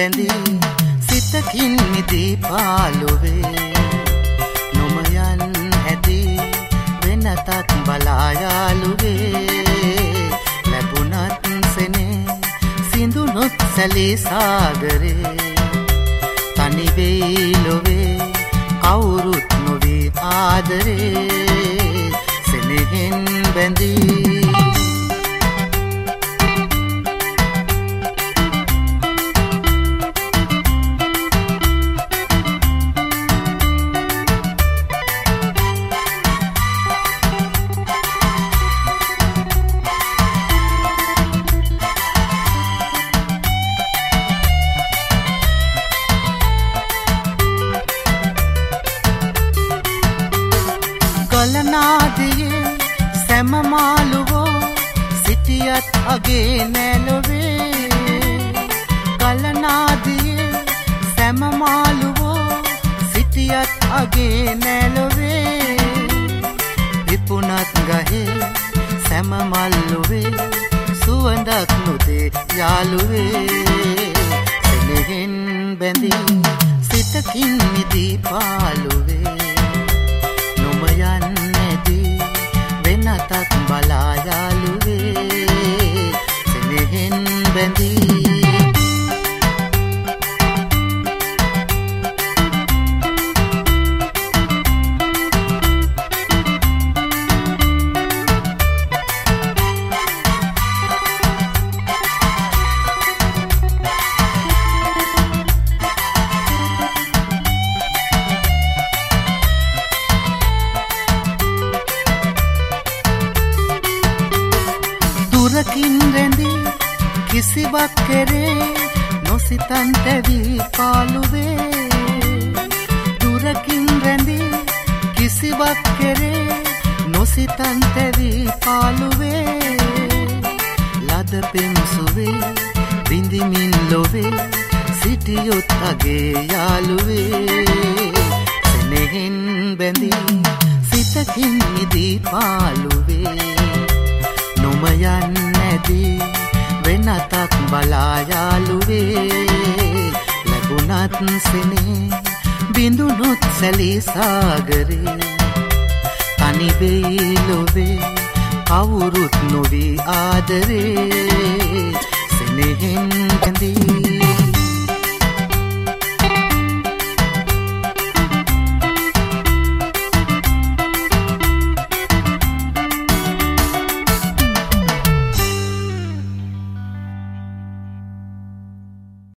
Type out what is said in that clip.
බැඳී සිතකින් මිදී පාළුවේ නොමයන් ඇති වෙනතක් බලා යාළුවේ ලැබුණත් සෙනේ සිඳුනොත් සැලී සාගරේ තනි වෙයි ලොවේ කවුරුත් නොවේ ආදරේ සෙනෙහෙන් බැඳී කලනාදියේ සැමමාළුවෝ සිටියත් අගේ නැලොවේ කලනාදියේ සැමමාළුවෝ සිටියත් අගේ නැලොවේ විපුණත් ගහේ සැමමල්ලුවේ සුවඳක් නොදේ යාළුවේ සෙනෙහෙන් බැඳී සිතකින් මිදී පාළුවේ නොමයන් නැදී වෙනතක් බලා යාළුවේ සෙනෙහෙන් බැඳී දුරකින් රැඳී කිසිවක් කෙරේ නොසිතන් තැවී පාළුවේ දුරකින් රැඳී කිසිවක් කෙරේ නොසිතන් තැවී පාළුවේ ලද පෙම්සුවේ විඳිමින් ලොවේ සිටියොත් අගේ යාළුවේ සෙනෙහෙන් බැඳී සිතකින් මිදී පාළුවේ නොමයන් නැදී වෙනතක් බලා යාළුවේ ලැබුණත් සෙනේ බිඳුනොත් සැලී සාගරේ තනි වෙයි ලොවේ කවුරුත් නොවී ආදරේ සෙනෙහෙන්